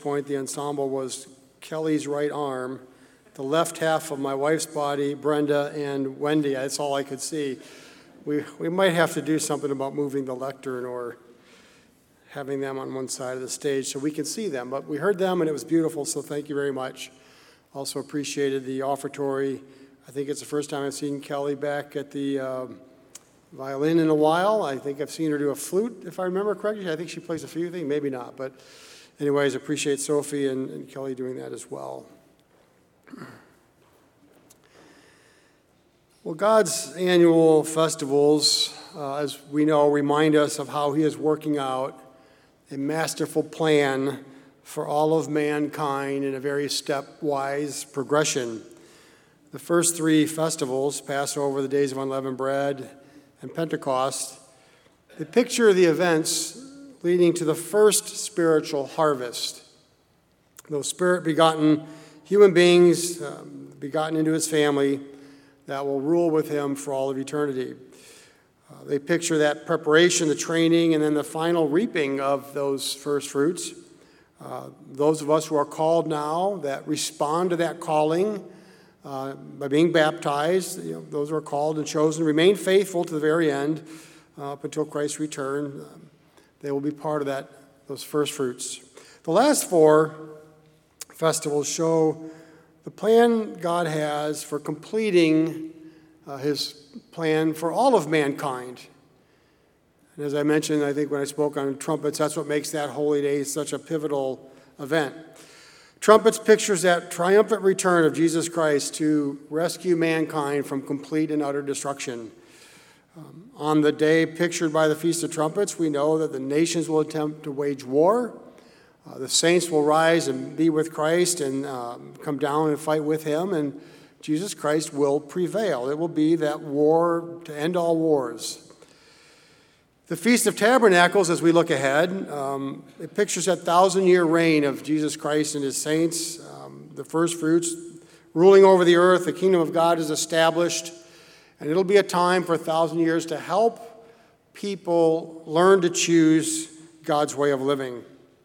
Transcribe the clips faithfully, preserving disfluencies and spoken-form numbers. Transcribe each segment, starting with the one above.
point, the ensemble was Kelly's right arm, the left half of my wife's body, Brenda, and Wendy. That's all I could see. We we might have to do something about moving the lectern or having them on one side of the stage so we can see them. But we heard them, and it was beautiful, so thank you very much. Also appreciated the offertory. I think it's the first time I've seen Kelly back at the um, violin in a while. I think I've seen her do a flute, if I remember correctly. I think she plays a few things, maybe not. But anyways, appreciate Sophie and, and Kelly doing that as well. Well, God's annual festivals, uh, as we know, remind us of how he is working out a masterful plan for all of mankind in a very stepwise progression. The first three festivals, Passover, the Days of Unleavened Bread, and Pentecost, they picture the events leading to the first spiritual harvest. Those spirit-begotten human beings, um, begotten into his family, that will rule with him for all of eternity. Uh, they picture that preparation, the training, and then the final reaping of those first fruits. Uh, those of us who are called now, that respond to that calling uh, by being baptized, you know, those who are called and chosen, remain faithful to the very end uh, up until Christ's return. Um, they will be part of that, those first fruits. The last four festivals show the plan God has for completing uh, his plan for all of mankind. And as I mentioned, I think when I spoke on trumpets, that's what makes that holy day such a pivotal event. Trumpets pictures that triumphant return of Jesus Christ to rescue mankind from complete and utter destruction. Um, on the day pictured by the Feast of Trumpets, we know that the nations will attempt to wage war. Uh, the saints will rise and be with Christ and um, come down and fight with him, and Jesus Christ will prevail. It will be that war to end all wars. The Feast of Tabernacles, as we look ahead, um, it pictures that thousand-year reign of Jesus Christ and his saints, um, the first fruits, ruling over the earth. The kingdom of God is established, and it'll be a time for a thousand years to help people learn to choose God's way of living.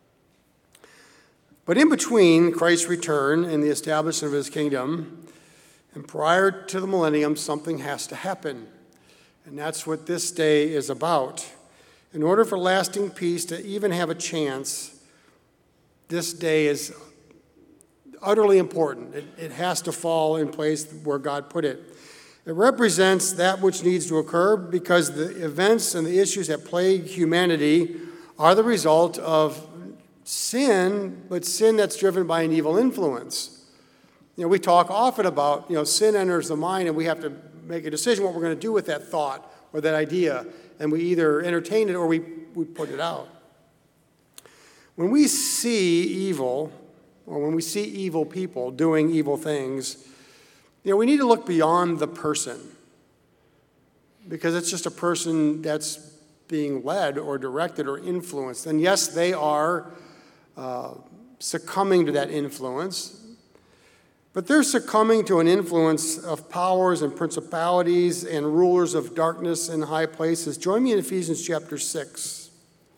But in between Christ's return and the establishment of his kingdom, and prior to the millennium, something has to happen. And that's what this day is about. In order for lasting peace to even have a chance, this day is utterly important. It, it has to fall in place where God put it. It represents that which needs to occur because the events and the issues that plague humanity are the result of sin, but sin that's driven by an evil influence. You know, we talk often about, you know, sin enters the mind and we have to make a decision what we're going to do with that thought or that idea, and we either entertain it or we, we put it out. When we see evil, or when we see evil people doing evil things, you know, we need to look beyond the person, because it's just a person that's being led or directed or influenced. And yes, they are Uh, succumbing to that influence, but they're succumbing to an influence of powers and principalities and rulers of darkness in high places. Join me in Ephesians chapter six.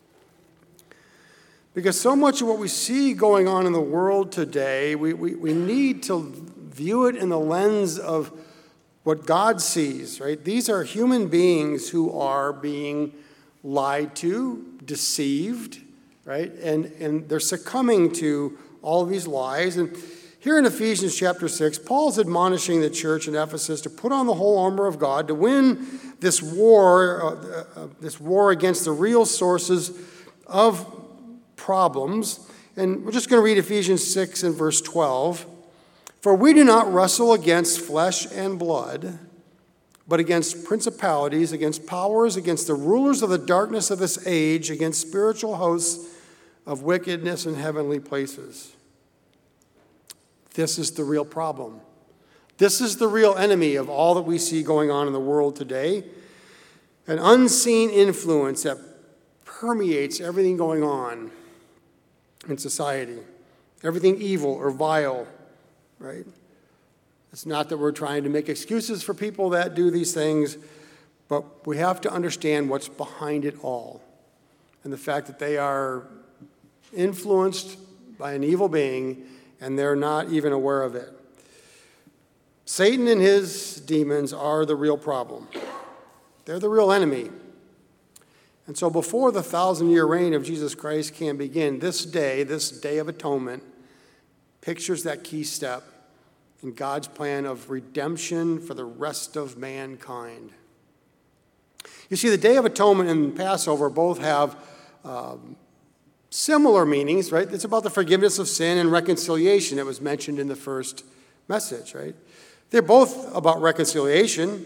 Because so much of what we see going on in the world today, we, we, we need to view it in the lens of what God sees, right? These are human beings who are being lied to, deceived, right? And, and they're succumbing to all of these lies. And here in Ephesians chapter six, Paul's admonishing the church in Ephesus to put on the whole armor of God to win this war, uh, uh, this war against the real sources of problems. And we're just going to read Ephesians six and verse twelve. For we do not wrestle against flesh and blood, but against principalities, against powers, against the rulers of the darkness of this age, against spiritual hosts of wickedness in heavenly places. This is the real problem. This is the real enemy of all that we see going on in the world today. An unseen influence that permeates everything going on in society. Everything evil or vile, right? It's not that we're trying to make excuses for people that do these things, but we have to understand what's behind it all. And the fact that they are influenced by an evil being, and they're not even aware of it. Satan and his demons are the real problem. They're the real enemy. And so before the thousand-year reign of Jesus Christ can begin, this day, this day of atonement, pictures that key step in God's plan of redemption for the rest of mankind. You see, the Day of Atonement and Passover both have um, similar meanings, right? It's about the forgiveness of sin and reconciliation that was mentioned in the first message, right? They're both about reconciliation.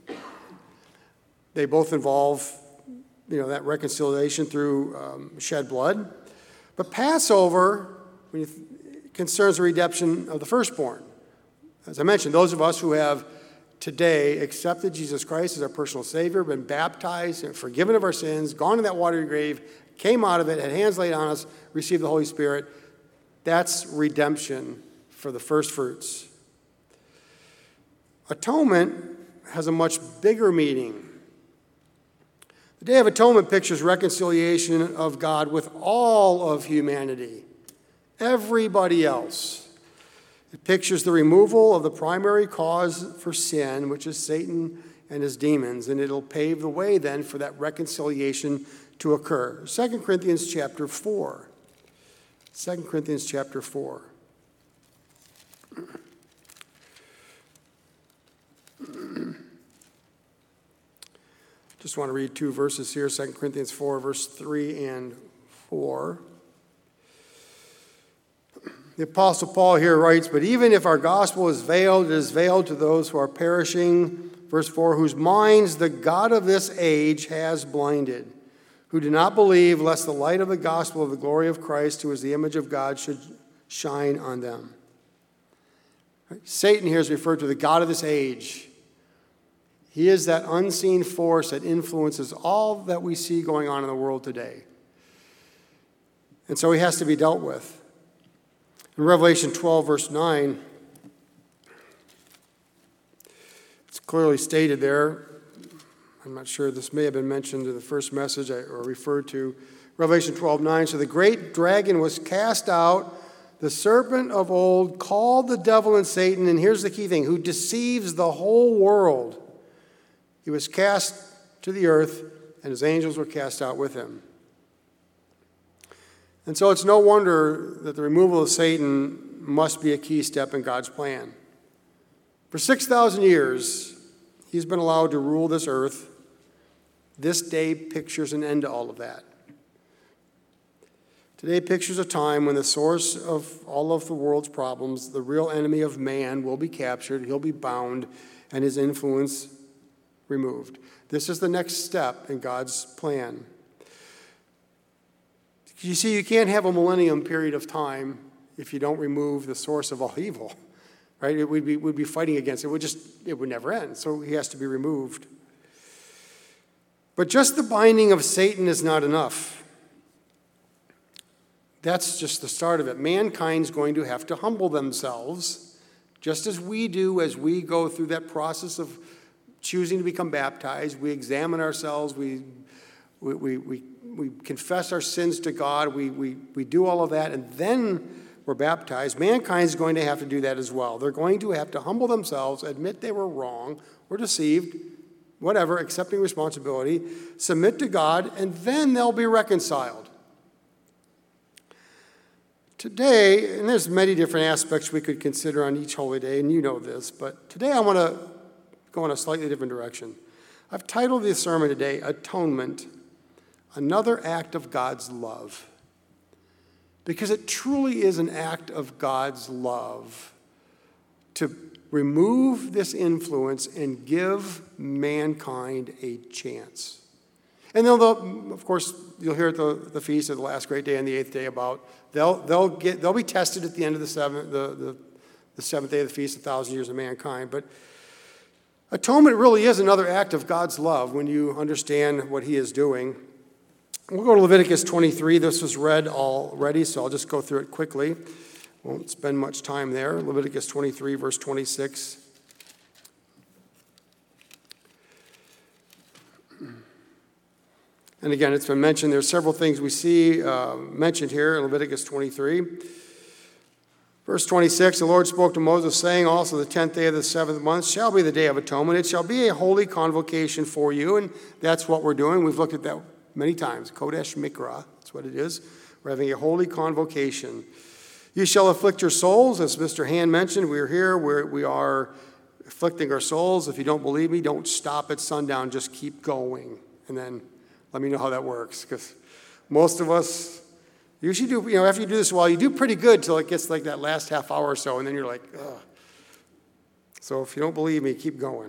They both involve, you know, that reconciliation through um, shed blood. But Passover when you th- concerns the redemption of the firstborn. As I mentioned, those of us who have today accepted Jesus Christ as our personal Savior, been baptized, and forgiven of our sins, gone to that watery grave, came out of it, had hands laid on us, received the Holy Spirit, that's redemption for the first fruits. Atonement has a much bigger meaning. The Day of Atonement pictures reconciliation of God with all of humanity, everybody else. It pictures the removal of the primary cause for sin, which is Satan and his demons, and it'll pave the way then for that reconciliation to occur. Second Corinthians chapter four. Second Corinthians chapter four. Just want to read two verses here, Second Corinthians four, verse three and four. The Apostle Paul here writes, "But even if our gospel is veiled, it is veiled to those who are perishing," verse four, "whose minds the God of this age has blinded, who do not believe, lest the light of the gospel of the glory of Christ, who is the image of God, should shine on them." Satan here is referred to the God of this age. He is that unseen force that influences all that we see going on in the world today. And so he has to be dealt with. In Revelation twelve, verse nine, it's clearly stated there. I'm not sure, this may have been mentioned in the first message or referred to. Revelation twelve, nine, "So the great dragon was cast out, the serpent of old, called the devil and Satan," and here's the key thing, "who deceives the whole world. He was cast to the earth, and his angels were cast out with him." And so it's no wonder that the removal of Satan must be a key step in God's plan. For six thousand years, he's been allowed to rule this earth. This day pictures an end to all of that. Today pictures a time when the source of all of the world's problems, the real enemy of man, will be captured, he'll be bound, and his influence removed. This is the next step in God's plan. You see, you can't have a millennium period of time if you don't remove the source of all evil, right? It would be, we'd be fighting against it. It would just, it would never end. So he has to be removed. But just the binding of Satan is not enough. That's just the start of it. Mankind's going to have to humble themselves, just as we do as we go through that process of choosing to become baptized. We examine ourselves. We, we, we, we We confess our sins to God, we, we, we do all of that, and then we're baptized. Mankind's going to have to do that as well. They're going to have to humble themselves, admit they were wrong or deceived, whatever, accepting responsibility, submit to God, and then they'll be reconciled. Today, and there's many different aspects we could consider on each holy day, and you know this, but today I want to go in a slightly different direction. I've titled this sermon today, Atonement, Another Act of God's Love. Because it truly is an act of God's love to remove this influence and give mankind a chance. And they'll, they'll of course, you'll hear at the, the feast of the last great day and the eighth day about, they'll, they'll, get, they'll be tested at the end of the seventh, the, the, the seventh day of the feast, a thousand years of mankind. But atonement really is another act of God's love when you understand what he is doing. We'll go to Leviticus twenty-three. This was read already, so I'll just go through it quickly. Won't spend much time there. Leviticus twenty-three, verse twenty-six. And again, it's been mentioned. There's several things we see uh, mentioned here in Leviticus twenty-three. Verse twenty-six, the Lord spoke to Moses, saying, also the tenth day of the seventh month shall be the day of atonement. It shall be a holy convocation for you. And that's what we're doing. We've looked at that many times. Kodesh Mikra, that's what it is. We're having a holy convocation. You shall afflict your souls, as Mister Hand mentioned. We're here, we're, we are afflicting our souls. If you don't believe me, don't stop at sundown. Just keep going. And then let me know how that works. Because most of us, you usually do, you know, after you do this a while, you do pretty good till it gets like that last half hour or so. And then you're like, ugh. So if you don't believe me, keep going.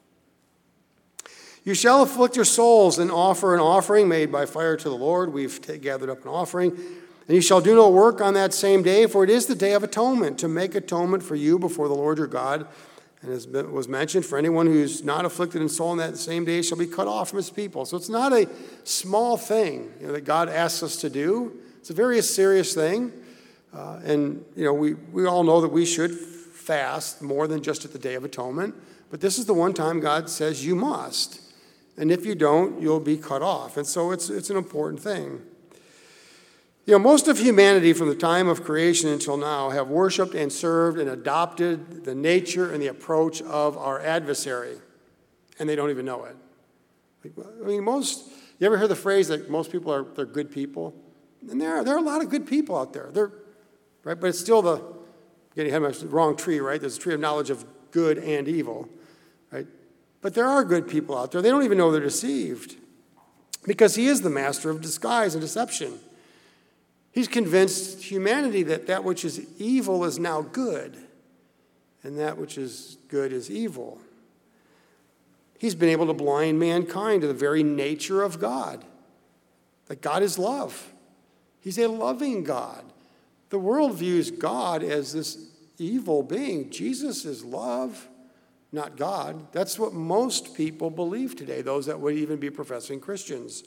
You shall afflict your souls and offer an offering made by fire to the Lord. We've t- gathered up an offering. And you shall do no work on that same day, for it is the day of atonement, to make atonement for you before the Lord your God. And as was mentioned, for anyone who's not afflicted in soul on that same day shall be cut off from his people. So it's not a small thing, you know, that God asks us to do. It's a very serious thing. Uh, and, you know, we, we all know that we should fast more than just at the Day of Atonement. But this is the one time God says you must. And if you don't, you'll be cut off. And so it's it's an important thing. You know, most of humanity from the time of creation until now have worshiped and served and adopted the nature and the approach of our adversary, and they don't even know it. I mean, most, you ever hear the phrase that most people are, they're good people? And there are, there are a lot of good people out there, they're, right? But it's still the, getting ahead of the wrong tree, right? There's a tree of knowledge of good and evil, right? But there are good people out there. They don't even know they're deceived because he is the master of disguise and deception. He's convinced humanity that that which is evil is now good, and that which is good is evil. He's been able to blind mankind to the very nature of God, that God is love. He's a loving God. The world views God as this evil being. Jesus is love, not God. That's what most people believe today, those that would even be professing Christians.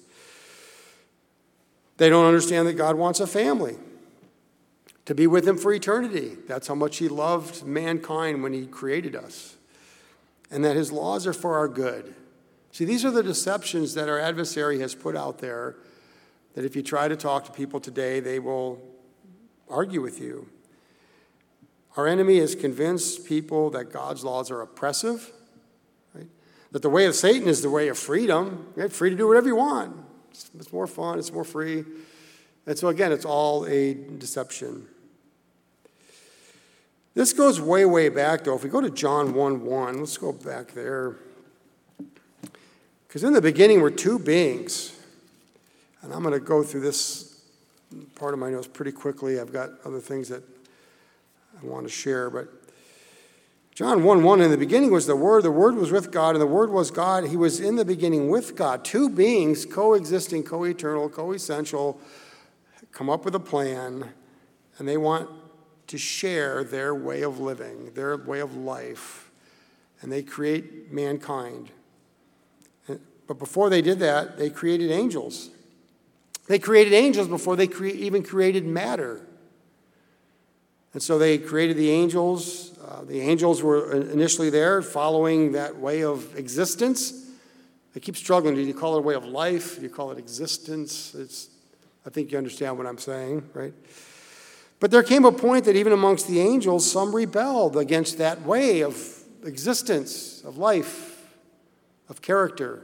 They don't understand that God wants a family, to be with him for eternity. That's how much he loved mankind when he created us, and that his laws are for our good. See, these are the deceptions that our adversary has put out there, that if you try to talk to people today, they will argue with you. Our enemy has convinced people that God's laws are oppressive, right? That the way of Satan is the way of freedom. You're free to do whatever you want. It's more fun, it's more free. And so again, it's all a deception. This goes way, way back, though. If we go to John one one, let's go back there. Because in the beginning were two beings. And I'm going to go through this part of my notes pretty quickly. I've got other things that I want to share. But John one one, in the beginning was the Word. The Word was with God, and the Word was God. He was in the beginning with God. Two beings, coexisting, co-eternal, co-essential, come up with a plan, and they want to share their way of living, their way of life, and they create mankind. But before they did that, they created angels. They created angels before they cre- even created matter. And so they created the angels. Uh, the angels were initially there following that way of existence. I keep struggling. Do you call it a way of life? Do you call it existence? It's, I think you understand what I'm saying, right? But there came a point that even amongst the angels, some rebelled against that way of existence, of life, of character.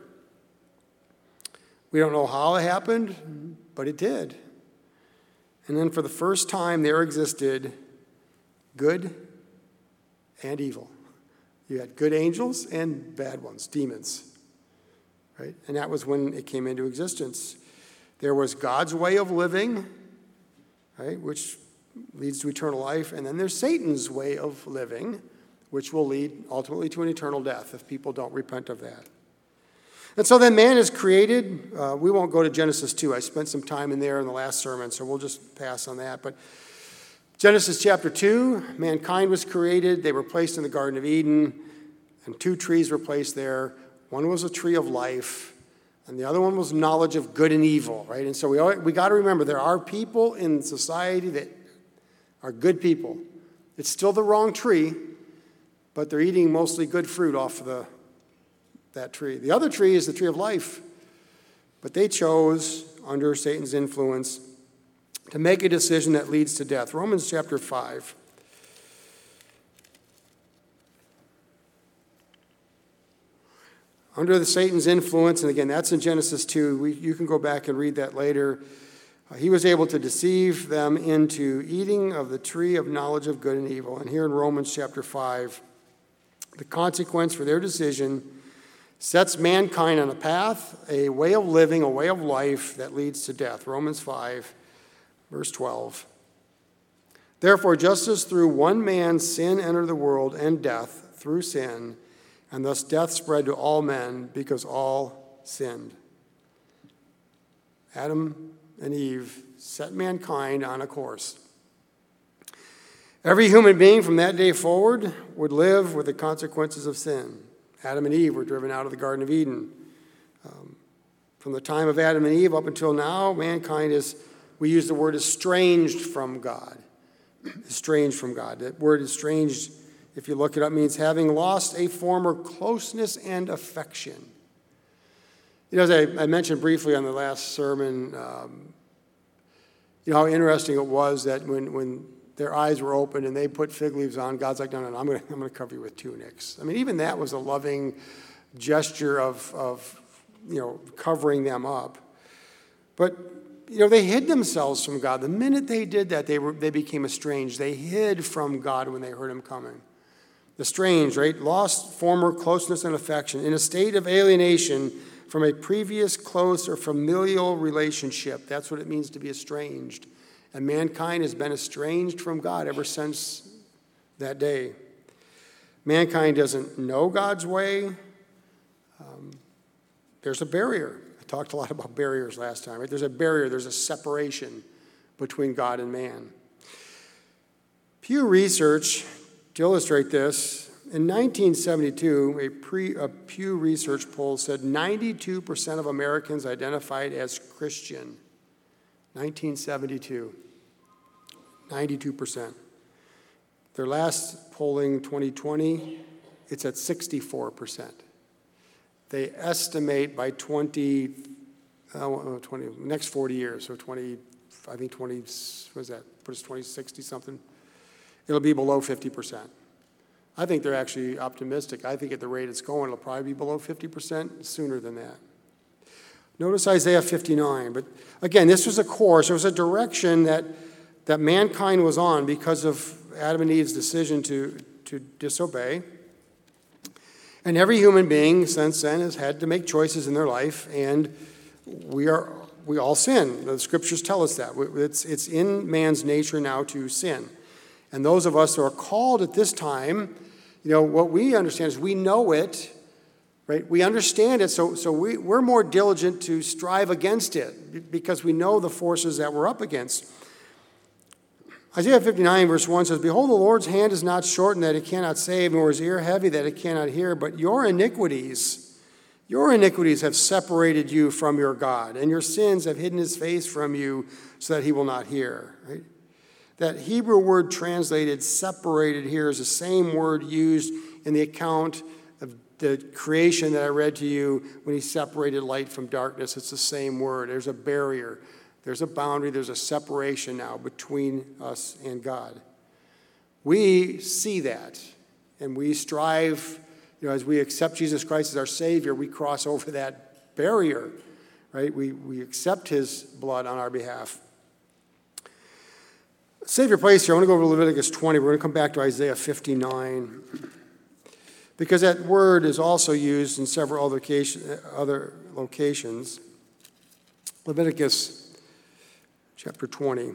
We don't know how it happened, but it did. And then for the first time, there existed good and evil. You had good angels and bad ones, demons, right? And that was when it came into existence. There was God's way of living, right, which leads to eternal life, and then there's Satan's way of living, which will lead ultimately to an eternal death if people don't repent of that. And so then man is created. Uh, we won't go to Genesis two. I spent some time in there in the last sermon, so we'll just pass on that. But Genesis chapter two, mankind was created. They were placed in the Garden of Eden, and two trees were placed there. One was a tree of life, and the other one was knowledge of good and evil, right? And so we always, we got to remember there are people in society that are good people. It's still the wrong tree, but they're eating mostly good fruit off of the, that tree. The other tree is the tree of life, but they chose, under Satan's influence, to make a decision that leads to death. Romans chapter five. under the Satan's influence, and again, that's in Genesis two. We, you can go back and read that later. Uh, he was able to deceive them into eating of the tree of knowledge of good and evil. And here in Romans chapter five, the consequence for their decision sets mankind on a path, a way of living, a way of life that leads to death. Romans five, verse twelve. Therefore, just as through one man sin entered the world, and death through sin, and thus death spread to all men because all sinned. Adam and Eve set mankind on a course. Every human being from that day forward would live with the consequences of sin. Adam and Eve were driven out of the Garden of Eden. Um, from the time of Adam and Eve up until now, mankind is, we use the word estranged from God. Estranged from God. That word estranged, if you look it up, means having lost a former closeness and affection. You know, as I, I mentioned briefly on the last sermon, um, you know how interesting it was that when, when their eyes were open and they put fig leaves on, God's like, no, no, no, I'm going to I'm going to cover you with tunics. I mean, even that was a loving gesture of, of, you know, covering them up. But, you know, they hid themselves from God. The minute they did that, they were they became estranged. They hid from God when they heard him coming. Estranged, right? Lost former closeness and affection. In a state of alienation from a previous close or familial relationship. That's what it means to be estranged. And mankind has been estranged from God ever since that day. Mankind doesn't know God's way. Um, there's a barrier. I talked a lot about barriers last time, right? There's a barrier. There's a separation between God and man. Pew Research, to illustrate this, in nineteen seventy-two, a, pre, a Pew Research poll said ninety-two percent of Americans identified as Christian. nineteen seventy-two. ninety-two percent. Their last polling, twenty twenty, it's at sixty-four percent. They estimate by twenty, uh, twenty, next forty years, so twenty, I think twenty, what is that, put us twenty sixty something, it'll be below fifty percent. I think they're actually optimistic. I think at the rate it's going, it'll probably be below fifty percent sooner than that. Notice Isaiah fifty-nine. But again, this was a course, it was a direction that, that mankind was on because of Adam and Eve's decision to, to disobey. And every human being since then has had to make choices in their life, and we are we all sin. The scriptures tell us that. It's, it's in man's nature now to sin. And those of us who are called at this time, you know, what we understand is we know it, right? We understand it, so, so we, we're more diligent to strive against it because we know the forces that we're up against. Isaiah fifty-nine, verse one says, Behold, the Lord's hand is not shortened that it cannot save, nor his ear heavy that it cannot hear, but your iniquities, your iniquities have separated you from your God, and your sins have hidden his face from you so that he will not hear. Right? That Hebrew word translated separated here is the same word used in the account of the creation that I read to you when he separated light from darkness. It's the same word. There's a barrier. There's a boundary. There's a separation now between us and God. We see that, and we strive, you know, as we accept Jesus Christ as our Savior, we cross over that barrier, right? We, we accept his blood on our behalf. Save your place here. I want to go over to Leviticus twenty. We're going to come back to Isaiah fifty-nine. Because that word is also used in several other locations. Leviticus chapter twenty.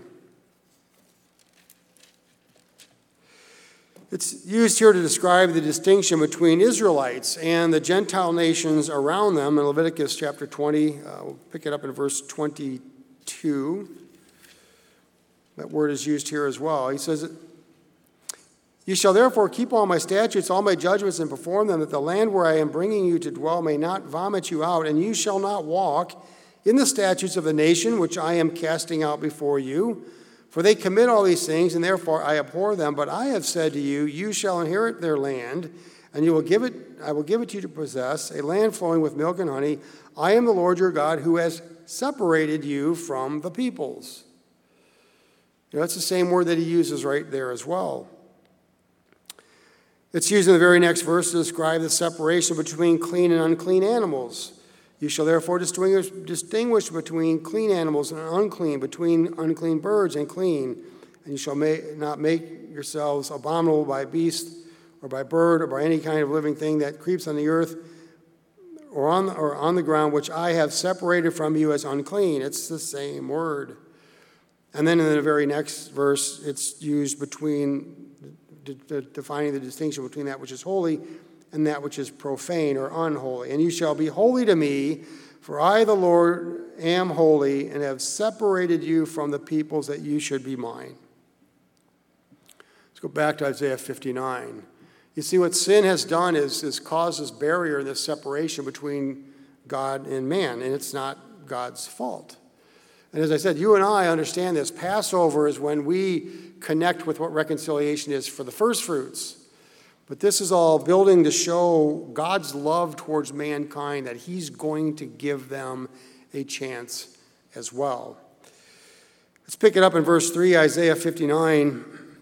It's used here to describe the distinction between Israelites and the Gentile nations around them. In Leviticus chapter twenty, uh, we'll pick it up in verse twenty-two. That word is used here as well. He says, You shall therefore keep all my statutes, all my judgments, and perform them, that the land where I am bringing you to dwell may not vomit you out, and you shall not walk in the statutes of the nation which I am casting out before you. For they commit all these things, and therefore I abhor them. But I have said to you, you shall inherit their land, and you will give it, I will give it to you to possess, a land flowing with milk and honey. I am the Lord your God, who has separated you from the peoples. You know, that's the same word that he uses right there as well. It's used in the very next verse to describe the separation between clean and unclean animals. You shall therefore distinguish, distinguish between clean animals and unclean, between unclean birds and clean. And you shall make, not make yourselves abominable by beast or by bird or by any kind of living thing that creeps on the earth or on the, or on the ground, which I have separated from you as unclean. It's the same word. And then in the very next verse, it's used between defining the distinction between that which is holy and that which is profane or unholy. And you shall be holy to me, for I, the Lord, am holy and have separated you from the peoples that you should be mine. Let's go back to Isaiah fifty-nine. You see, what sin has done is, is caused this barrier, this separation between God and man, and it's not God's fault. And as I said, you and I understand this. Passover is when we connect with what reconciliation is for the first fruits. But this is all building to show God's love towards mankind, that he's going to give them a chance as well. Let's pick it up in verse three, Isaiah fifty-nine,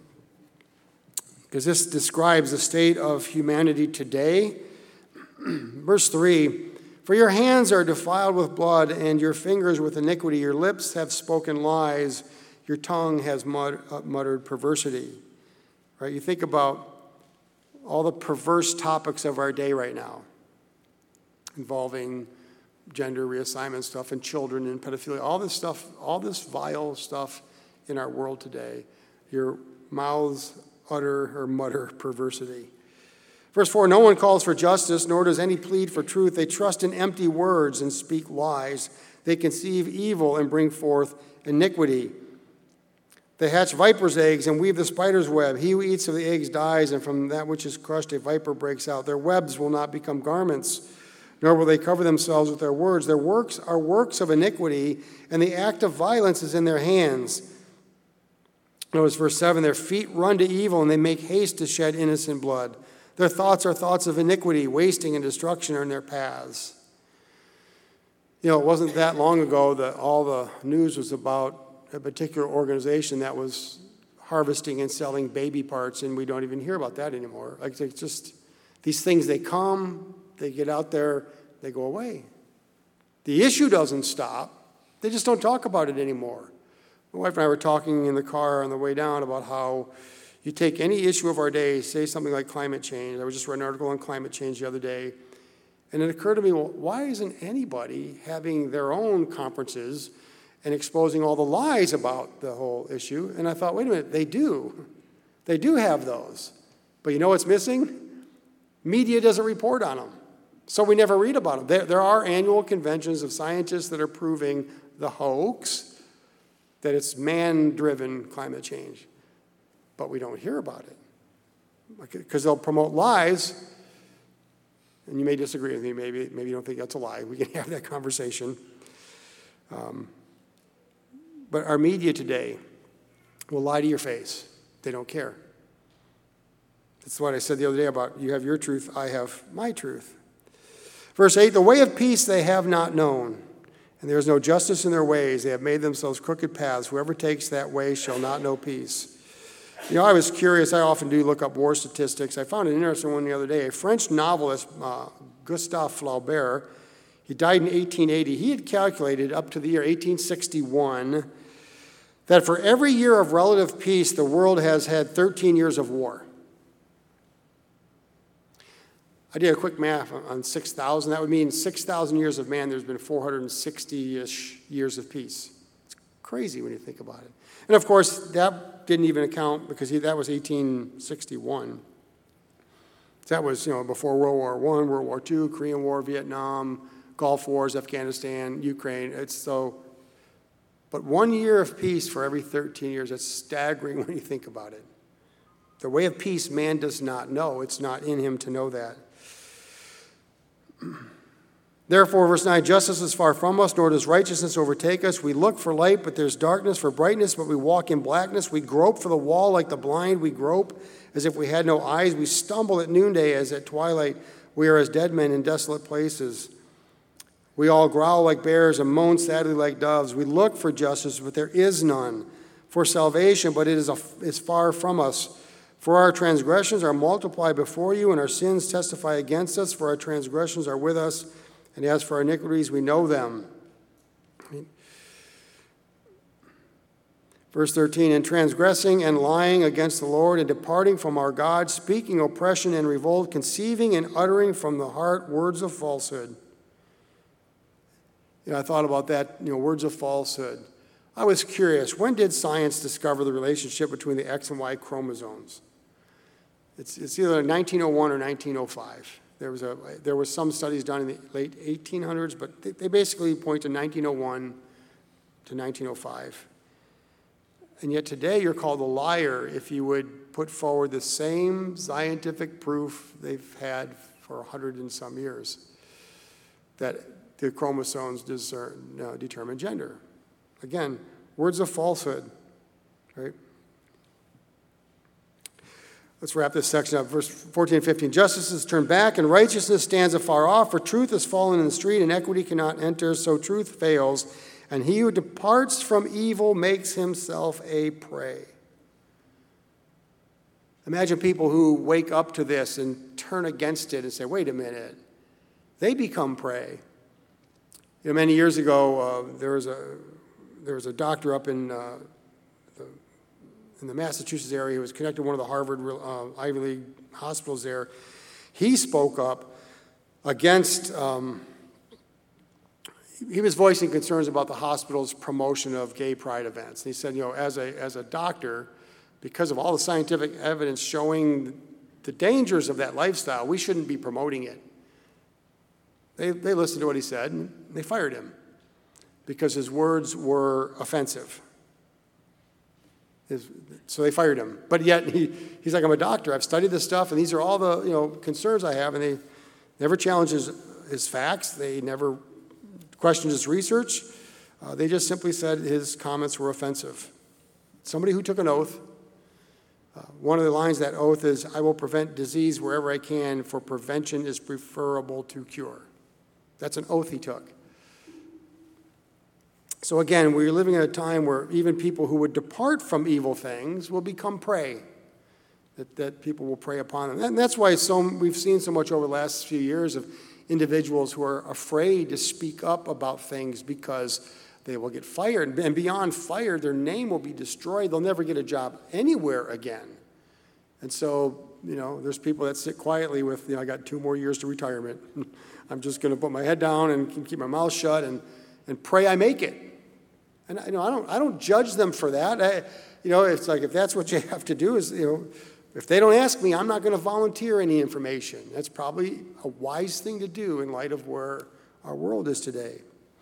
because this describes the state of humanity today. Verse three, for your hands are defiled with blood, and your fingers with iniquity. Your lips have spoken lies. Your tongue has muttered perversity. Right? You think about all the perverse topics of our day right now, involving gender reassignment stuff and children and pedophilia, all this stuff, all this vile stuff in our world today. Your mouths utter or mutter perversity. Verse four, no one calls for justice, nor does any plead for truth. They trust in empty words and speak lies. They conceive evil and bring forth iniquity. They hatch viper's eggs and weave the spider's web. He who eats of the eggs dies, and from that which is crushed a viper breaks out. Their webs will not become garments, nor will they cover themselves with their words. Their works are works of iniquity, and the act of violence is in their hands. Notice verse seven, their feet run to evil, and they make haste to shed innocent blood. Their thoughts are thoughts of iniquity, wasting and destruction are in their paths. You know, it wasn't that long ago that all the news was about a particular organization that was harvesting and selling baby parts, and we don't even hear about that anymore. Like, it's just, these things, they come, they get out there, they go away. The issue doesn't stop. They just don't talk about it anymore. My wife and I were talking in the car on the way down about how you take any issue of our day, say something like climate change. I was just reading an article on climate change the other day, and it occurred to me, well, why isn't anybody having their own conferences and exposing all the lies about the whole issue? And I thought, wait a minute, they do. They do have those. But you know what's missing? Media doesn't report on them. So we never read about them. There, there are annual conventions of scientists that are proving the hoax, that it's man-driven climate change. But we don't hear about it. Because they'll promote lies, and you may disagree with me, maybe, maybe you don't think that's a lie. We can have that conversation. Um, But our media today will lie to your face. They don't care. That's what I said the other day about you have your truth, I have my truth. Verse eight, the way of peace they have not known, and there is no justice in their ways. They have made themselves crooked paths. Whoever takes that way shall not know peace. You know, I was curious. I often do look up war statistics. I found an interesting one the other day. A French novelist, uh, Gustave Flaubert, he died in eighteen eighty. He had calculated up to the year eighteen sixty-one that for every year of relative peace, the world has had thirteen years of war. I did a quick math on six thousand. That would mean six thousand years of man, there's been four hundred sixty-ish years of peace. It's crazy when you think about it. And of course, that didn't even account because he, that was eighteen sixty-one. That was, you know, before World War One, World War Two, Korean War, Vietnam, Gulf Wars, Afghanistan, Ukraine. It's so, but one year of peace for every thirteen years, that's staggering when you think about it. The way of peace man does not know. It's not in him to know that. Therefore, verse nine, justice is far from us, nor does righteousness overtake us. We look for light, but there's darkness, for brightness, but we walk in blackness. We grope for the wall like the blind. We grope as if we had no eyes. We stumble at noonday as at twilight. We are as dead men in desolate places. We all growl like bears and moan sadly like doves. We look for justice, but there is none. For salvation, but it is, a, is far from us. For our transgressions are multiplied before you, and our sins testify against us. For our transgressions are with us, and as for our iniquities, we know them. Verse thirteen, in transgressing and lying against the Lord and departing from our God, speaking oppression and revolt, conceiving and uttering from the heart words of falsehood. You know, I thought about that, you know, words of falsehood. I was curious, when did science discover the relationship between the X and Y chromosomes? It's, it's either nineteen oh one or nineteen oh five. There was, a, there was some studies done in the late eighteen hundreds, but they, they basically point to nineteen oh one to nineteen oh five. And yet today you're called a liar if you would put forward the same scientific proof they've had for a hundred and some years, that the chromosomes discern, uh, determine gender. Again, words of falsehood, right? Let's wrap this section up. Verse fourteen and fifteen. Justice is turned back, and righteousness stands afar off, for truth has fallen in the street, and equity cannot enter, so truth fails. And he who departs from evil makes himself a prey. Imagine people who wake up to this and turn against it and say, wait a minute. They become prey. You know, many years ago, uh, there was a there was a doctor up in uh, the, in the Massachusetts area who was connected to one of the Harvard uh, Ivy League hospitals there. He spoke up against... Um, He was voicing concerns about the hospital's promotion of gay pride events. And he said, you know, as a, as a doctor, because of all the scientific evidence showing the dangers of that lifestyle, we shouldn't be promoting it. They, they listened to what he said, and they fired him because his words were offensive. His, so they fired him. But yet, he, he's like, I'm a doctor. I've studied this stuff, and these are all the, you know, concerns I have. And they never challenged his, his facts. They never questioned his research. Uh, they just simply said his comments were offensive. Somebody who took an oath. Uh, one of the lines of that oath is, I will prevent disease wherever I can, for prevention is preferable to cure. That's an oath he took. So again, we're living in a time where even people who would depart from evil things will become prey, that, that people will prey upon them. And that's why so, we've seen so much over the last few years of individuals who are afraid to speak up about things because they will get fired. And beyond fired, their name will be destroyed. They'll never get a job anywhere again. And so, you know, there's people that sit quietly with, you know, I got two more years to retirement. I'm just going to put my head down and keep my mouth shut and, and pray I make it. And, you know, I don't, I don't judge them for that. I, you know, it's like if that's what you have to do is, you know, if they don't ask me, I'm not going to volunteer any information. That's probably a wise thing to do in light of where our world is today.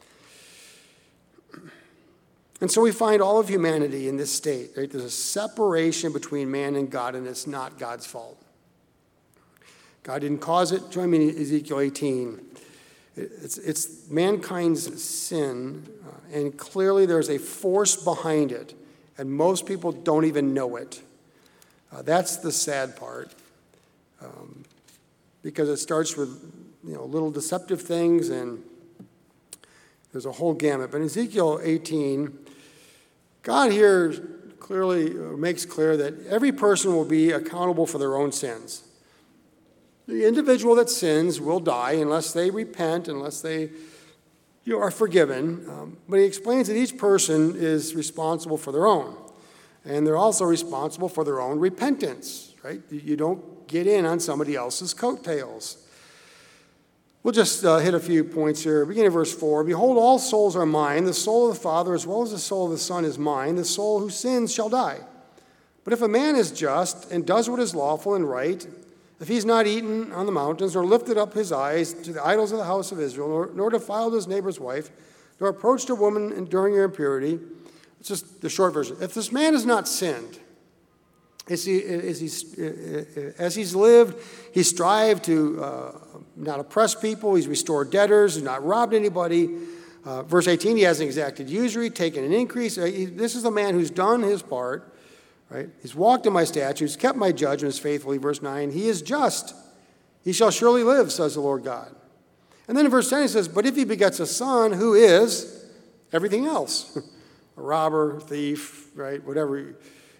And so we find all of humanity in this state. Right? There's a separation between man and God, and it's not God's fault. God didn't cause it. Join me in Ezekiel eighteen. It's, it's mankind's sin, uh, and clearly there's a force behind it, and most people don't even know it. Uh, that's the sad part, um, because it starts with, you know, little deceptive things, and there's a whole gamut. But in Ezekiel eighteen, God here clearly makes clear that every person will be accountable for their own sins. The individual that sins will die unless they repent, unless they you know, are forgiven. Um, but he explains that each person is responsible for their own. And they're also responsible for their own repentance, right? You don't get in on somebody else's coattails. We'll just uh, hit a few points here. Beginning of verse four. Behold, all souls are mine. The soul of the Father as well as the soul of the Son is mine. The soul who sins shall die. But if a man is just and does what is lawful and right, if he's not eaten on the mountains, nor lifted up his eyes to the idols of the house of Israel, nor, nor defiled his neighbor's wife, nor approached a woman during her impurity, it's just the short version. If this man has not sinned, as, he, as, he's, as he's lived, he's strived to uh, not oppress people, he's restored debtors, he's not robbed anybody. Uh, verse eighteen, he hasn't exacted usury, taken an increase. Uh, he, this is a man who's done his part, right? He's walked in my statutes, kept my judgments faithfully. Verse nine, he is just. He shall surely live, says the Lord God. And then in verse ten, he says, but if he begets a son who is everything else, a robber, thief, right, whatever,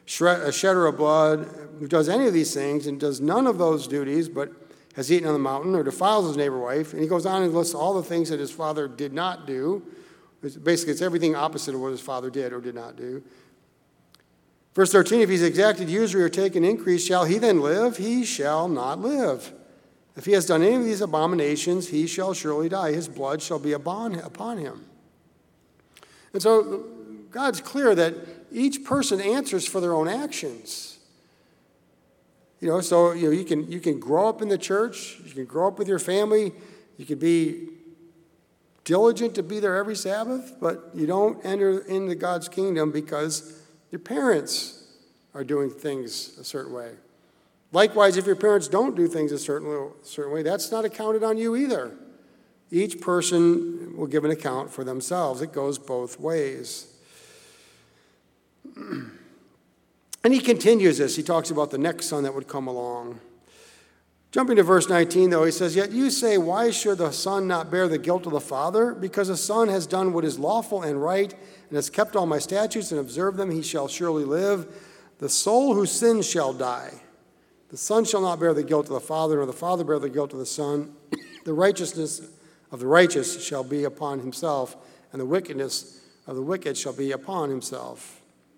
a shedder of blood, who does any of these things and does none of those duties, but has eaten on the mountain or defiles his neighbor wife. And he goes on and lists all the things that his father did not do. It's basically, it's everything opposite of what his father did or did not do. Verse thirteen, if he's exacted usury or taken increase, shall he then live? He shall not live. If he has done any of these abominations, he shall surely die. His blood shall be upon him. And so God's clear that each person answers for their own actions. You know, so you know you can you can grow up in the church, you can grow up with your family, you can be diligent to be there every Sabbath, but you don't enter into God's kingdom because your parents are doing things a certain way. Likewise, if your parents don't do things a certain, certain way, that's not accounted on you either. Each person will give an account for themselves. It goes both ways. And he continues this. He talks about the next son that would come along. Jumping to verse nineteen, though, he says, yet you say, why should the son not bear the guilt of the father? Because the son has done what is lawful and right, and has kept all my statutes and observed them, he shall surely live. The soul who sins shall die. The son shall not bear the guilt of the father, nor the father bear the guilt of the son. The righteousness of the righteous shall be upon himself, and the wickedness of the wicked shall be upon himself.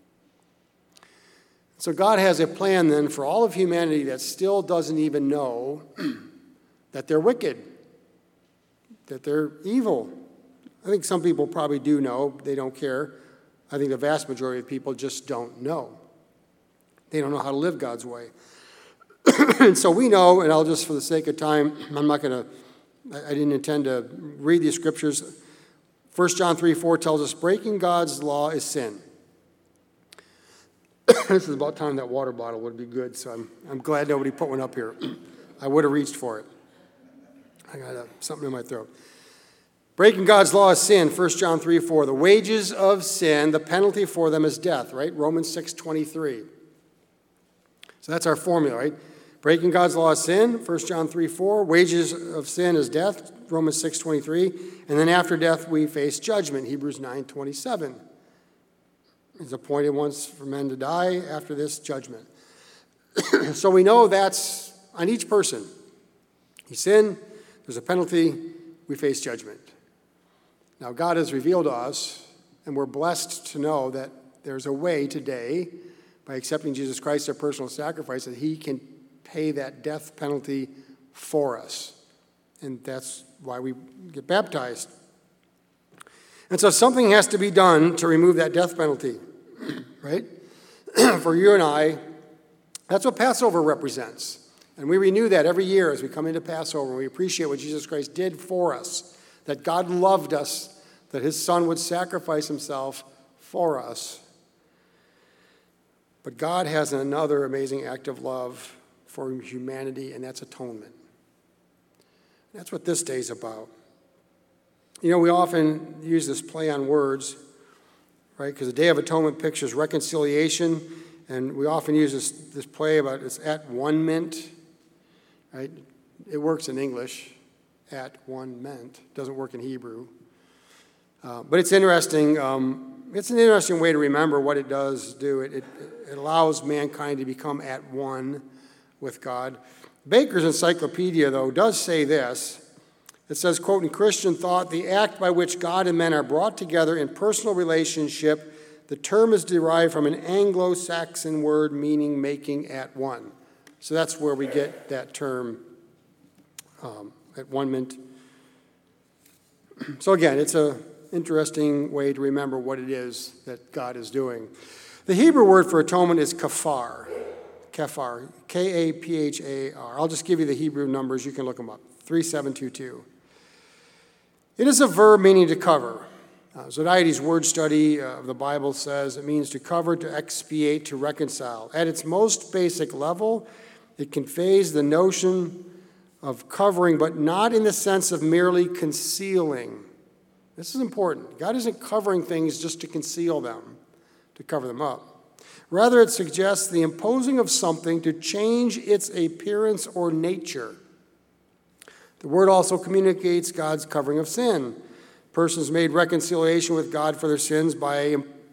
So God has a plan then for all of humanity that still doesn't even know that they're wicked, that they're evil. I think some people probably do know. They don't care. I think the vast majority of people just don't know. They don't know how to live God's way. And so we know, and I'll just for the sake of time, I'm not going to, I didn't intend to read these scriptures. First John three four tells us breaking God's law is sin. This is about time that water bottle would be good, so I'm, I'm glad nobody put one up here. I would have reached for it. I got uh, something in my throat. Breaking God's law is sin, First John three four. The wages of sin, the penalty for them is death, right? Romans six twenty-three. So that's our formula, right? Breaking God's law is sin, First John three four. Wages of sin is death, Romans six twenty-three. And then after death we face judgment, Hebrews nine twenty-seven. It's appointed once for men to die, after this judgment. So we know that's on each person. You sin, there's a penalty, we face judgment. Now God has revealed to us, and we're blessed to know that there's a way today, by accepting Jesus Christ, our personal sacrifice, that he can pay that death penalty for us. And that's why we get baptized. And so something has to be done to remove that death penalty, right? For you and I, that's what Passover represents. And we renew that every year as we come into Passover, and we appreciate what Jesus Christ did for us, that God loved us, that his son would sacrifice himself for us. But God has another amazing act of love for humanity, and that's atonement. That's what this day's about. You know, we often use this play on words, right? Because the Day of Atonement pictures reconciliation, and we often use this, this play about it's at one meant, right? It works in English, at one meant. It doesn't work in Hebrew. Uh, but it's interesting. Um, it's an interesting way to remember what it does do. It, it, it allows mankind to become at one with God. Baker's Encyclopedia, though, does say this. It says, quote, in Christian thought, the act by which God and men are brought together in personal relationship, the term is derived from an Anglo-Saxon word meaning making at one. So that's where we get that term, um, at one meant. So again, it's an interesting way to remember what it is that God is doing. The Hebrew word for atonement is kafar. Kafar, K A P H A R. I'll just give you the Hebrew numbers. You can look them up. three seven two two. It is a verb meaning to cover. Uh, Zodhiates' word study of the Bible says it means to cover, to expiate, to reconcile. At its most basic level, it conveys the notion of covering, but not in the sense of merely concealing. This is important. God isn't covering things just to conceal them, to cover them up. Rather, it suggests the imposing of something to change its appearance or nature. The word also communicates God's covering of sin. Persons made reconciliation with God for their sins by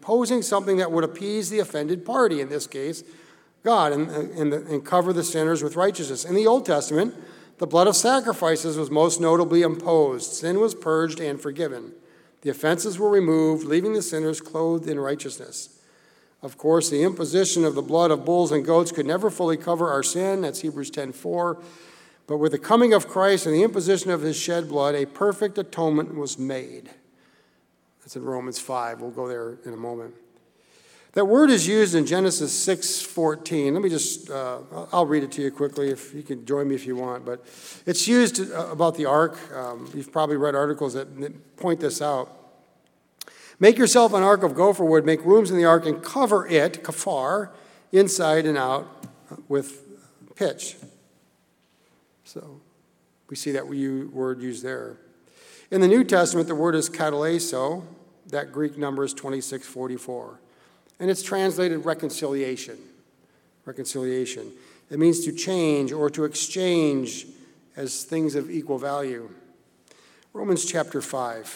imposing something that would appease the offended party, in this case, God, and, and, and cover the sinners with righteousness. In the Old Testament, the blood of sacrifices was most notably imposed. Sin was purged and forgiven. The offenses were removed, leaving the sinners clothed in righteousness. Of course, the imposition of the blood of bulls and goats could never fully cover our sin. That's Hebrews ten four. But with the coming of Christ and the imposition of his shed blood, a perfect atonement was made. That's in Romans five. We'll go there in a moment. That word is used in Genesis six fourteen. Let me just, uh, I'll read it to you quickly. If you can join me if you want. But it's used about the ark. Um, you've probably read articles that point this out. Make yourself an ark of gopher wood, make rooms in the ark, and cover it, kafar, inside and out with pitch. So we see that word used there. In the New Testament, the word is kataleso. That Greek number is twenty-six forty-four. And it's translated reconciliation. Reconciliation. It means to change or to exchange as things of equal value. Romans chapter five.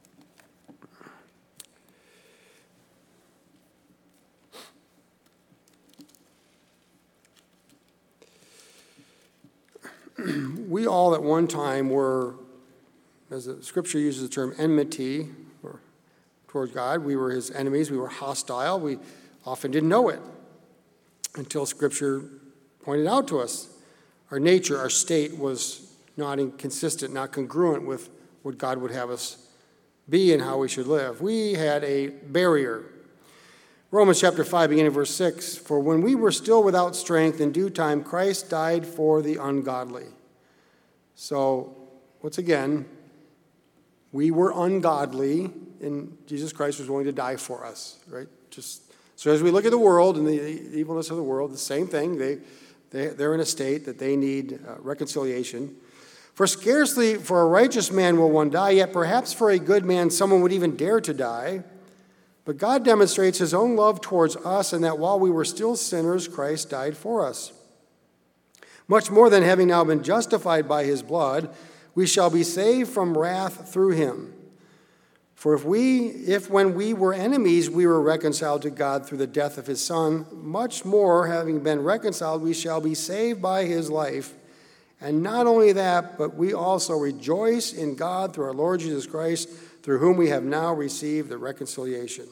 We all at one time were, as the scripture uses the term, enmity toward God. We were his enemies. We were hostile. We often didn't know it until scripture pointed out to us. Our nature, our state was not inconsistent, not congruent with what God would have us be and how we should live. We had a barrier. Romans chapter five, beginning verse six, for when we were still without strength, in due time Christ died for the ungodly. So, once again, we were ungodly, and Jesus Christ was willing to die for us, right? Just so as we look at the world and the evilness of the world, the same thing. They, they, they're in a state that they need uh, reconciliation. For scarcely for a righteous man will one die, yet perhaps for a good man someone would even dare to die. But God demonstrates his own love towards us, in that while we were still sinners, Christ died for us. Much more than having now been justified by his blood, we shall be saved from wrath through him. For if we, if when we were enemies, we were reconciled to God through the death of his Son, much more, having been reconciled, we shall be saved by his life. And not only that, but we also rejoice in God through our Lord Jesus Christ, through whom we have now received the reconciliation.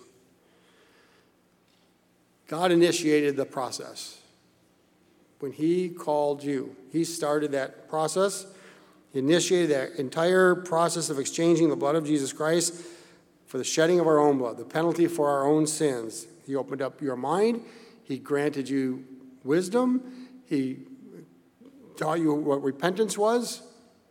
God initiated the process. When he called you, he started that process. He initiated that entire process of exchanging the blood of Jesus Christ for the shedding of our own blood, the penalty for our own sins. He opened up your mind. He granted you wisdom. He taught you what repentance was.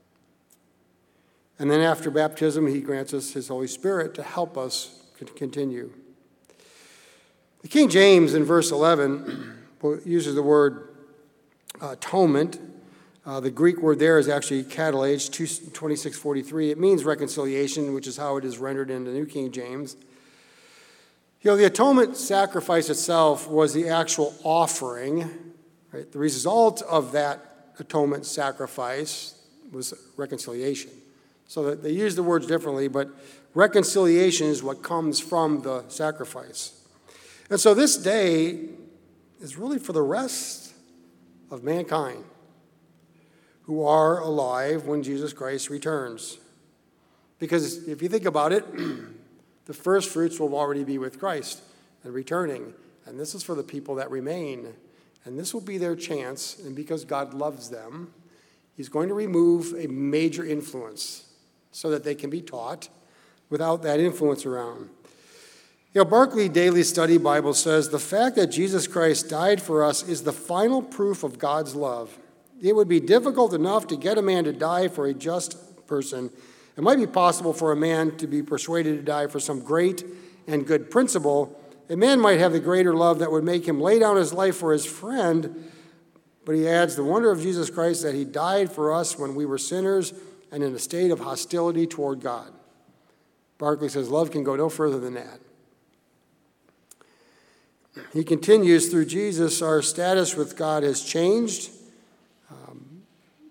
And then after baptism, he grants us his Holy Spirit to help us continue. The King James in verse eleven uses the word uh, atonement. Uh, the Greek word there is actually katalage, twenty-six forty-three. It means reconciliation, which is how it is rendered in the New King James. You know, the atonement sacrifice itself was the actual offering. Right? The result of that atonement sacrifice was reconciliation. So that they use the words differently, but reconciliation is what comes from the sacrifice. And so this day is really for the rest of mankind who are alive when Jesus Christ returns. Because if you think about it, the first fruits will already be with Christ and returning. And this is for the people that remain. And this will be their chance. And because God loves them, he's going to remove a major influence so that they can be taught without that influence around. You know, Barclay Daily Study Bible says, the fact that Jesus Christ died for us is the final proof of God's love. It would be difficult enough to get a man to die for a just person. It might be possible for a man to be persuaded to die for some great and good principle. A man might have the greater love that would make him lay down his life for his friend, but he adds the wonder of Jesus Christ that he died for us when we were sinners and in a state of hostility toward God. Barclay says love can go no further than that. He continues, through Jesus, our status with God has changed. Um,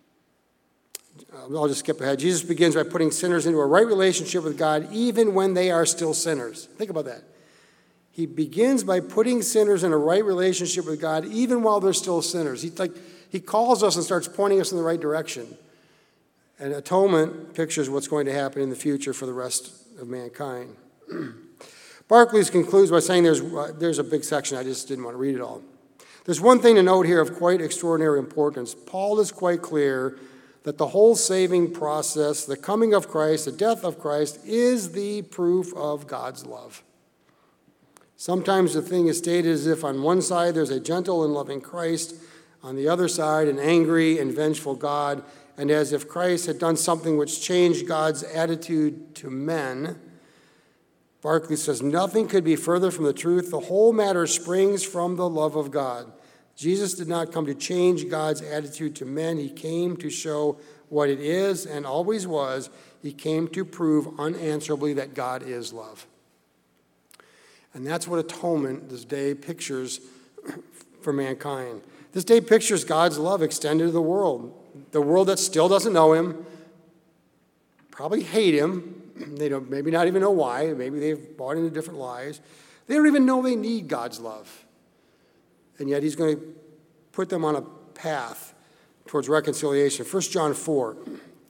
I'll just skip ahead. Jesus begins by putting sinners into a right relationship with God even when they are still sinners. Think about that. He begins by putting sinners in a right relationship with God, even while they're still sinners. He, like, he calls us and starts pointing us in the right direction. And atonement pictures what's going to happen in the future for the rest of mankind. Barclays concludes by saying there's, uh, there's a big section, I just didn't want to read it all. There's one thing to note here of quite extraordinary importance. Paul is quite clear that the whole saving process, the coming of Christ, the death of Christ, is the proof of God's love. Sometimes the thing is stated as if on one side there's a gentle and loving Christ, on the other side an angry and vengeful God, and as if Christ had done something which changed God's attitude to men. Barclay says, nothing could be further from the truth. The whole matter springs from the love of God. Jesus did not come to change God's attitude to men. He came to show what it is and always was. He came to prove unanswerably that God is love. And that's what atonement this day pictures for mankind. This day pictures God's love extended to the world. The world that still doesn't know him, probably hate him. They don't, maybe not even know why. Maybe they've bought into different lies. They don't even know they need God's love. And yet he's going to put them on a path towards reconciliation. First John four.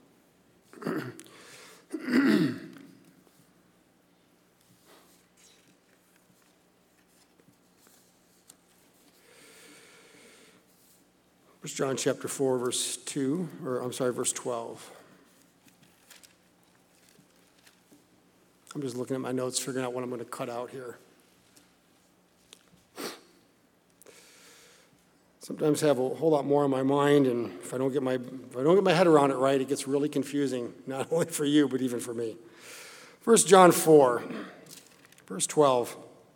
First John chapter four, verse two, or I'm sorry, verse twelve. I'm just looking at my notes, figuring out what I'm going to cut out here. Sometimes I have a whole lot more on my mind, and if I don't get my if I don't get my head around it right, it gets really confusing, not only for you, but even for me. First John four, verse twelve.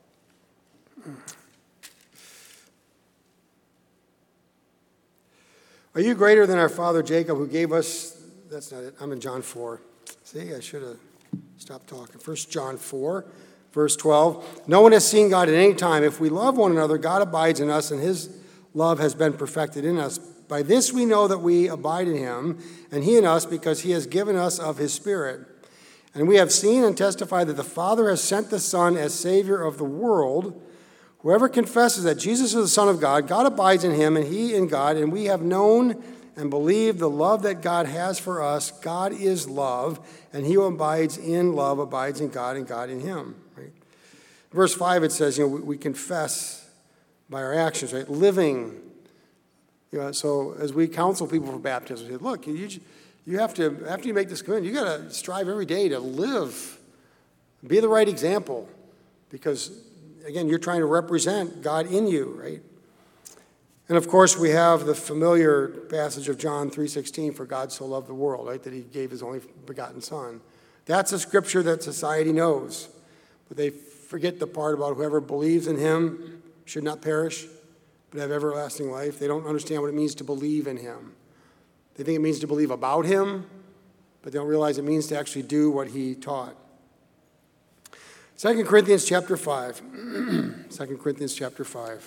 Are you greater than our father Jacob, who gave us, that's not it, I'm in John four. See, I should have stopped talking. First John four, verse twelve. No one has seen God at any time. If we love one another, God abides in us, and his love has been perfected in us. By this we know that we abide in him, and he in us, because he has given us of his Spirit. And we have seen and testified that the Father has sent the Son as Savior of the world. Whoever confesses that Jesus is the Son of God, God abides in him, and he in God, and we have known and believed the love that God has for us. God is love, and he who abides in love abides in God, and God in him. Right? Verse five, it says, you know, we, we confess by our actions, right? Living. You know, so as we counsel people for baptism, we say, look, you, you have to, after you make this commitment, you got to strive every day to live, be the right example, because, again, you're trying to represent God in you, right? And, of course, we have the familiar passage of John three sixteen, for God so loved the world, right, that he gave his only begotten Son. That's a scripture that society knows, but they forget the part about whoever believes in him should not perish, but have everlasting life. They don't understand what it means to believe in him. They think it means to believe about him, but they don't realize it means to actually do what he taught. Second Corinthians chapter five. Second Corinthians chapter five.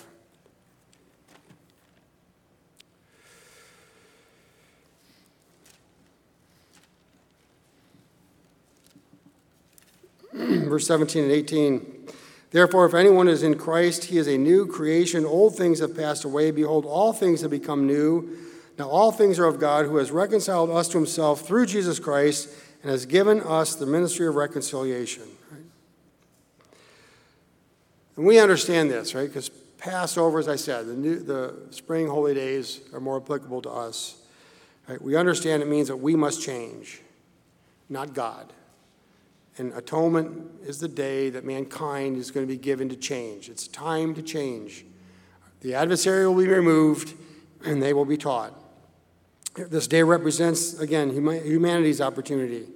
Verse seventeen and eighteen. Therefore, if anyone is in Christ, he is a new creation. Old things have passed away. Behold, all things have become new. Now all things are of God, who has reconciled us to himself through Jesus Christ and has given us the ministry of reconciliation. Right? And we understand this, right? Because Passover, as I said, the, new, the spring holy days are more applicable to us. Right? We understand it means that we must change, not God. And atonement is the day that mankind is going to be given to change. It's time to change. The adversary will be removed, and they will be taught. This day represents, again, humanity's opportunity.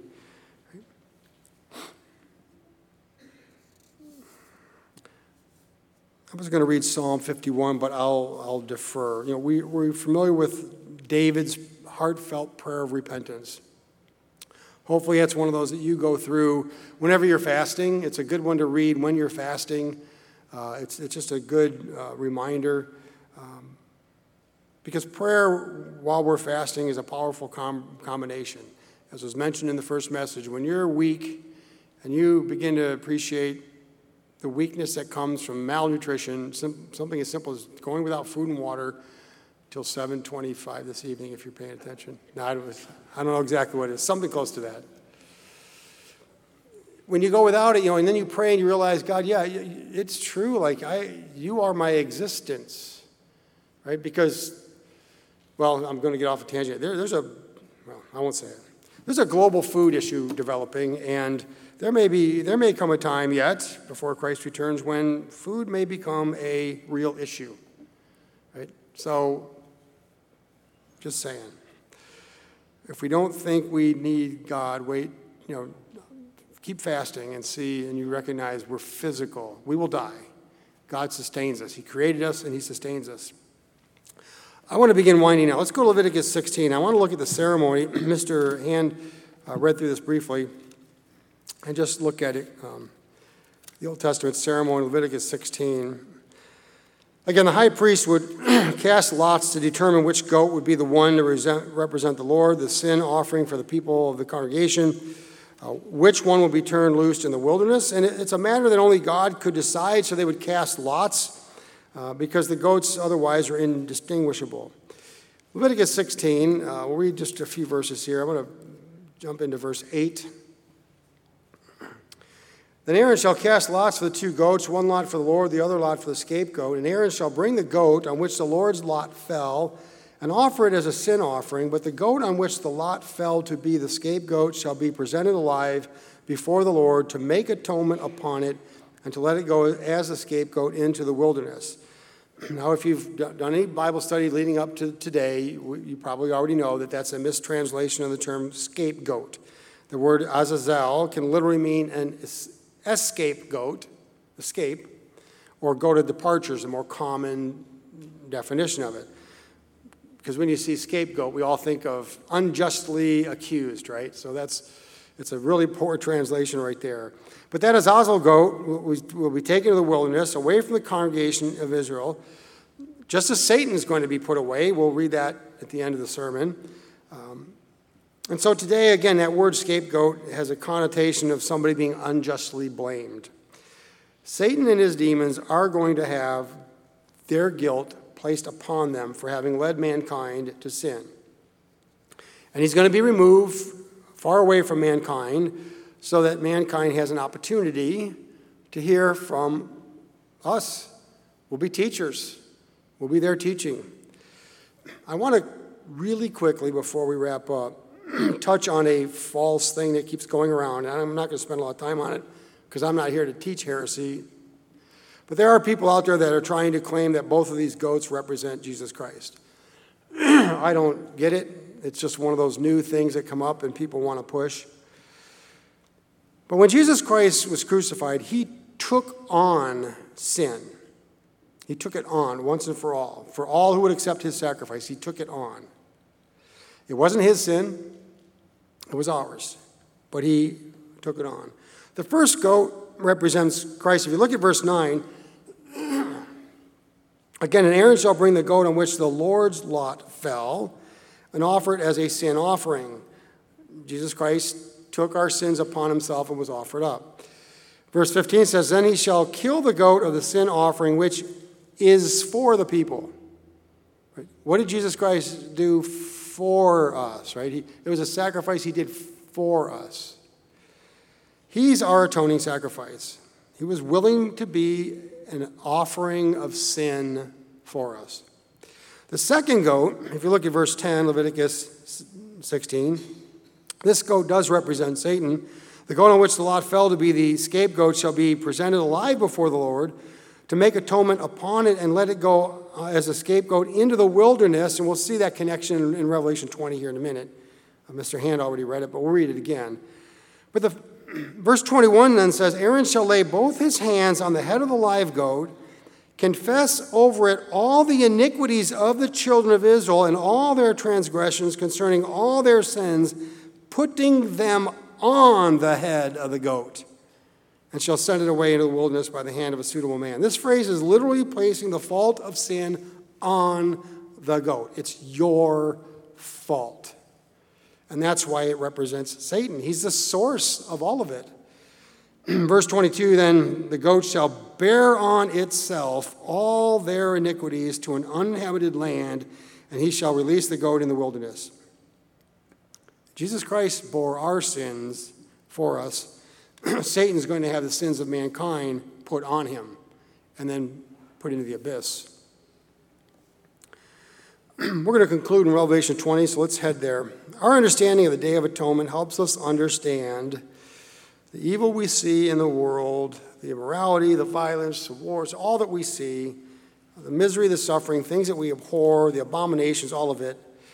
I was going to read Psalm fifty-one, but I'll, I'll defer. You know, we, we're familiar with David's heartfelt prayer of repentance. Hopefully that's one of those that you go through whenever you're fasting. It's a good one to read when you're fasting. Uh, it's, it's just a good uh, reminder. Um, because prayer while we're fasting is a powerful com- combination. As was mentioned in the first message, when you're weak and you begin to appreciate the weakness that comes from malnutrition, something as simple as going without food and water till seven twenty-five this evening, if you're paying attention. No, I don't, I don't know exactly what it is. Something close to that. When you go without it, you know, and then you pray and you realize, God, yeah, it's true. Like, I, you are my existence, right? Because, well, I'm going to get off a tangent. There, there's a, well, I won't say it. There's a global food issue developing, and there may be, there may come a time yet before Christ returns when food may become a real issue, right? So, just saying. If we don't think we need God, wait, you know, keep fasting and see, and you recognize we're physical. We will die. God sustains us. He created us, and he sustains us. I want to begin winding now. Let's go to Leviticus sixteen. I want to look at the ceremony. Mister Hand uh, read through this briefly, and just look at it. Um, the Old Testament ceremony, Leviticus sixteen. Again, the high priest would cast lots to determine which goat would be the one to resent, represent the Lord, the sin offering for the people of the congregation, uh, which one will be turned loose in the wilderness. And it, it's a matter that only God could decide, so they would cast lots uh, because the goats otherwise are indistinguishable. Leviticus sixteen, uh, we'll read just a few verses here. I'm going to jump into verse eight. Then Aaron shall cast lots for the two goats, one lot for the Lord, the other lot for the scapegoat. And Aaron shall bring the goat on which the Lord's lot fell and offer it as a sin offering. But the goat on which the lot fell to be the scapegoat shall be presented alive before the Lord to make atonement upon it and to let it go as a scapegoat into the wilderness. Now, if you've done any Bible study leading up to today, you probably already know that that's a mistranslation of the term scapegoat. The word Azazel can literally mean an escape goat, escape, or goat of departure is a more common definition of it. Because when you see scapegoat, we all think of unjustly accused, right? So that's, it's a really poor translation right there. But that Azazel goat will be taken to the wilderness, away from the congregation of Israel, just as Satan is going to be put away. We'll read that at the end of the sermon. Um, And so today, again, that word scapegoat has a connotation of somebody being unjustly blamed. Satan and his demons are going to have their guilt placed upon them for having led mankind to sin. And he's going to be removed far away from mankind so that mankind has an opportunity to hear from us. We'll be teachers. We'll be there teaching. I want to really quickly, before we wrap up, touch on a false thing that keeps going around. And I'm not going to spend a lot of time on it because I'm not here to teach heresy. But there are people out there that are trying to claim that both of these goats represent Jesus Christ. I don't get it. It's just one of those new things that come up and people want to push. But when Jesus Christ was crucified, he took on sin. He took it on once and for all. For all who would accept his sacrifice, he took it on. It wasn't his sin. It was ours, but he took it on. The first goat represents Christ. If you look at verse nine, again, and Aaron shall bring the goat on which the Lord's lot fell and offer it as a sin offering. Jesus Christ took our sins upon himself and was offered up. Verse fifteen says, then he shall kill the goat of the sin offering, which is for the people. Right? What did Jesus Christ do for us, right? He, it was a sacrifice he did for us. He's our atoning sacrifice. He was willing to be an offering of sin for us. The second goat, if you look at verse ten, Leviticus sixteen, this goat does represent Satan. The goat on which the lot fell to be the scapegoat shall be presented alive before the Lord to make atonement upon it and let it go uh, as a scapegoat into the wilderness. And we'll see that connection in, in Revelation twenty here in a minute. Uh, Mister Hand already read it, but we'll read it again. But the verse twenty-one then says, Aaron shall lay both his hands on the head of the live goat, confess over it all the iniquities of the children of Israel and all their transgressions concerning all their sins, putting them on the head of the goat, and shall send it away into the wilderness by the hand of a suitable man. This phrase is literally placing the fault of sin on the goat. It's your fault. And that's why it represents Satan. He's the source of all of it. Verse twenty-two, then the goat shall bear on itself all their iniquities to an uninhabited land, and he shall release the goat in the wilderness. Jesus Christ bore our sins for us. Satan's going to have the sins of mankind put on him and then put into the abyss. We're going to conclude in Revelation twenty, so let's head there. Our understanding of the Day of Atonement helps us understand the evil we see in the world, the immorality, the violence, the wars, all that we see, the misery, the suffering, things that we abhor, the abominations, all of it.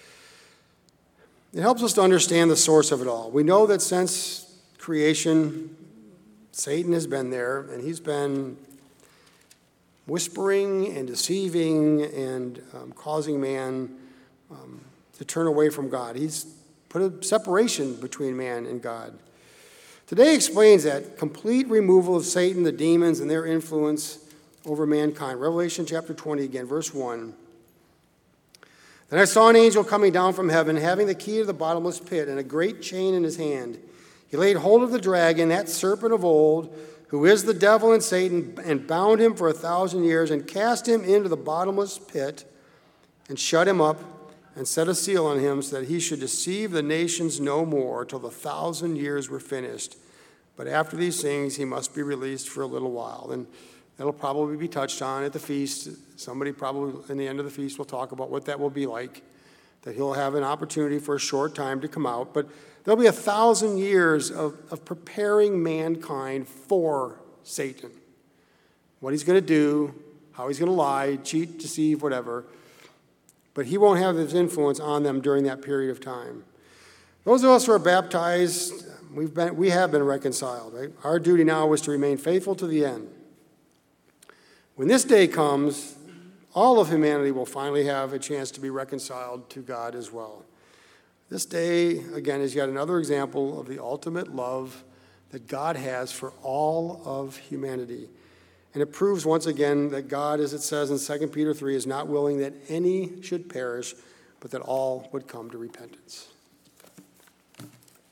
It helps us to understand the source of it all. We know that since creation, Satan has been there, and he's been whispering and deceiving and um, causing man um, to turn away from God. He's put a separation between man and God. Today explains that complete removal of Satan, the demons, and their influence over mankind. Revelation chapter twenty again, verse one. Then I saw an angel coming down from heaven, having the key to the bottomless pit and a great chain in his hand. He laid hold of the dragon, that serpent of old, who is the devil and Satan, and bound him for a thousand years, and cast him into the bottomless pit, and shut him up, and set a seal on him, so that he should deceive the nations no more till the thousand years were finished. But after these things, he must be released for a little while. And that'll probably be touched on at the feast. Somebody probably in the end of the feast will talk about what that will be like, that he'll have an opportunity for a short time to come out. But there'll be a thousand years of, of preparing mankind for Satan. What he's going to do, how he's going to lie, cheat, deceive, whatever. But he won't have his influence on them during that period of time. Those of us who are baptized, we've been, we have been reconciled, right? Our duty now is to remain faithful to the end. When this day comes, all of humanity will finally have a chance to be reconciled to God as well. This day, again, is yet another example of the ultimate love that God has for all of humanity. And it proves once again that God, as it says in Second Peter three, is not willing that any should perish, but that all would come to repentance.